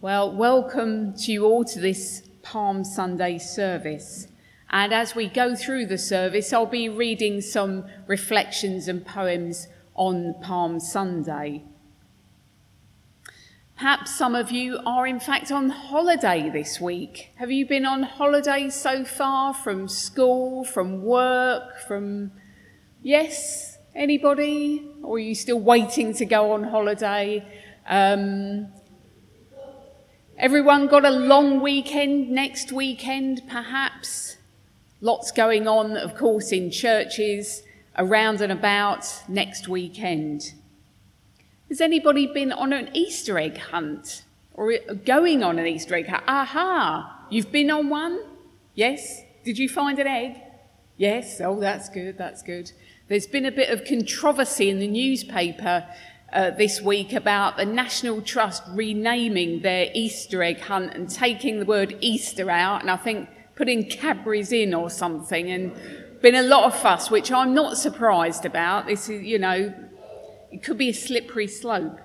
Well, welcome to you all to this Palm Sunday service. And as we go through the service, I'll be reading some reflections and poems on Palm Sunday. Perhaps some of you are in fact on holiday this week. Have you been on holiday so far from school, from work, Yes? Anybody? Or are you still waiting to go on holiday? Everyone got a long weekend next weekend, perhaps? Lots going on, of course, in churches around and about next weekend. Has anybody been on an Easter egg hunt or going on an Easter egg hunt? Aha! You've been on one? Yes? Did you find an egg? Yes? Oh, that's good, that's good. There's been a bit of controversy in the newspaper this week about the National Trust renaming their Easter egg hunt and taking the word Easter out, and I think putting Cadbury's in or something, and been a lot of fuss, which I'm not surprised about. This is, it could be a slippery slope.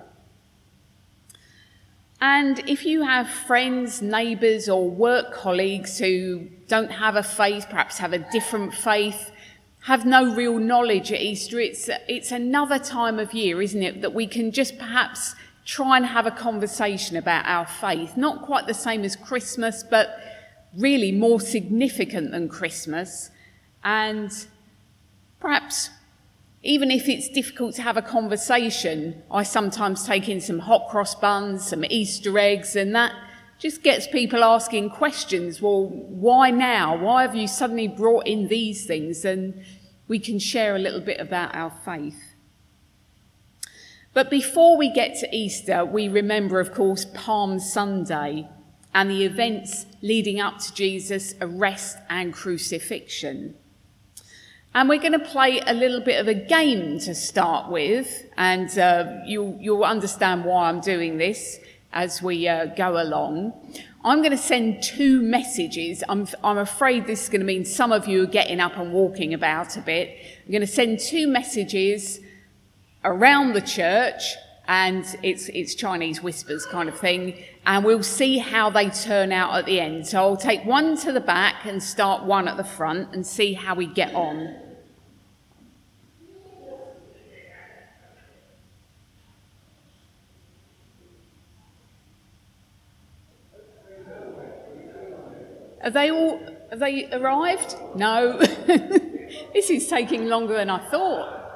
And if you have friends, neighbours or work colleagues who don't have a faith, perhaps have a different faith, have no real knowledge at Easter, it's another time of year, isn't it, that we can just perhaps try and have a conversation about our faith. Not quite the same as Christmas, but really more significant than Christmas. And perhaps even if it's difficult to have a conversation, I sometimes take in some hot cross buns, some Easter eggs, and that just gets people asking questions. Well, why now? Why have you suddenly brought in these things? And we can share a little bit about our faith. But before we get to Easter, we remember, of course, Palm Sunday and the events leading up to Jesus' arrest and crucifixion. And we're going to play a little bit of a game to start with, and you'll understand why I'm doing this as we go along. I'm going to send two messages. I'm afraid this is going to mean some of you are getting up and walking about a bit. I'm going to send two messages around the church, and it's Chinese whispers kind of thing, and we'll see how they turn out at the end. So I'll take one to the back and start one at the front and see how we get on. Have they arrived? No. This is taking longer than I thought.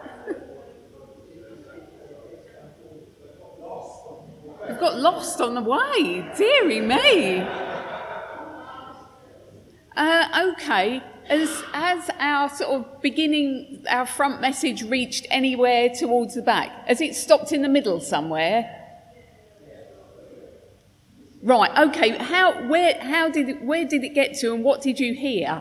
We've got lost on the way. Dearie me. Okay. Has our sort of our front message reached anywhere towards the back? Has it stopped in the middle somewhere? Right, okay, where did it get to and what did you hear?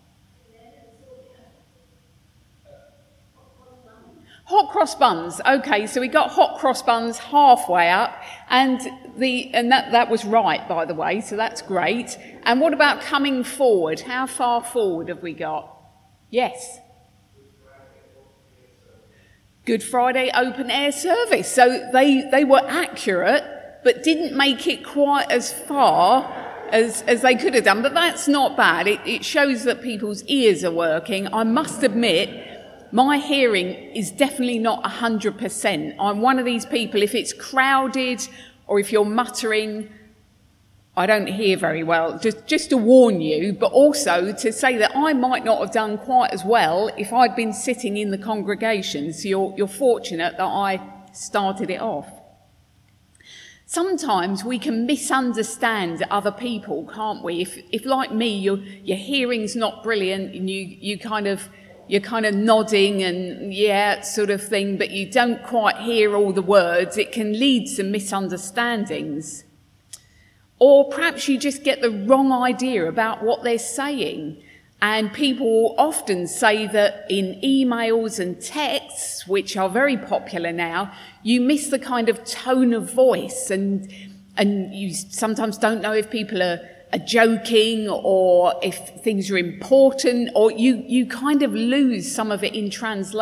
Hot cross buns. Okay, so we got hot cross buns halfway up, and that was right, by the way, so that's great. And what about coming forward? How far forward have we got? Yes. Good Friday open air service. So they were accurate, but didn't make it quite as far as they could have done. But that's not bad. It shows that people's ears are working. I must admit, my hearing is definitely not 100%. I'm one of these people, if it's crowded or if you're muttering, I don't hear very well. Just to warn you, but also to say that I might not have done quite as well if I'd been sitting in the congregation. So you're fortunate that I started it off. Sometimes we can misunderstand other people, can't we? If like me, your hearing's not brilliant and you're kind of nodding and yeah, sort of thing, but you don't quite hear all the words, it can lead to misunderstandings. Or perhaps you just get the wrong idea about what they're saying. And people often say that in emails and texts, which are very popular now, you miss the kind of tone of voice, and you sometimes don't know if people are joking or if things are important, or you kind of lose some of it in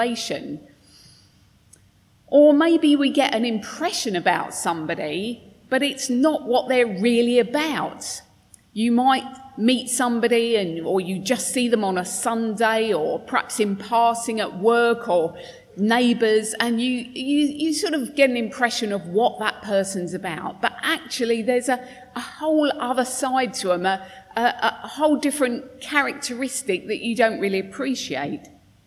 translation. Or maybe we get an impression about somebody, but it's not what they're really about. You might meet somebody or you just see them on a Sunday or perhaps in passing at work or neighbours, and you sort of get an impression of what that person's about. But actually there's a whole other side to them, a whole different characteristic that you don't really appreciate.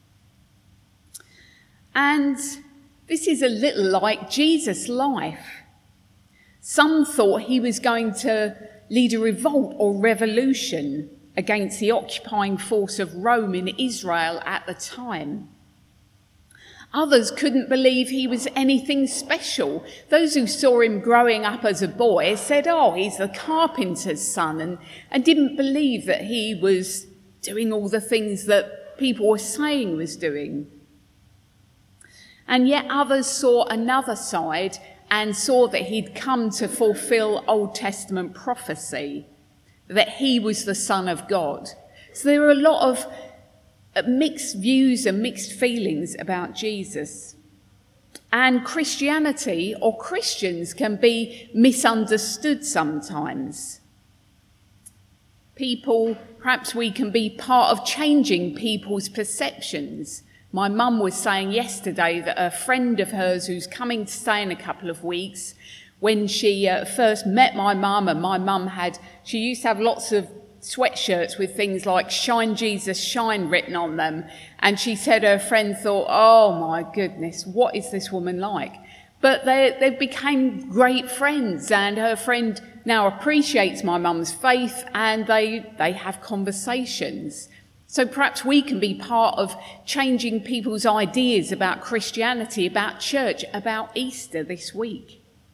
And this is a little like Jesus' life. Some thought he was going to lead a revolt or revolution against the occupying force of Rome in Israel at the time. Others couldn't believe he was anything special. Those who saw him growing up as a boy said, oh, he's the carpenter's son, and didn't believe that he was doing all the things that people were saying he was doing. And yet others saw another side and saw that he'd come to fulfill Old Testament prophecy, that he was the Son of God. So there are a lot of mixed views and mixed feelings about Jesus. And Christianity or Christians can be misunderstood sometimes. Perhaps we can be part of changing people's perceptions. My mum was saying yesterday that a friend of hers who's coming to stay in a couple of weeks, when she first met my mum, and my mum she used to have lots of sweatshirts with things like "Shine Jesus Shine" written on them, and she said her friend thought, oh my goodness, what is this woman like? But they became great friends, and her friend now appreciates my mum's faith, and they have conversations. So perhaps we can be part of changing people's ideas about Christianity, about church, about Easter this week.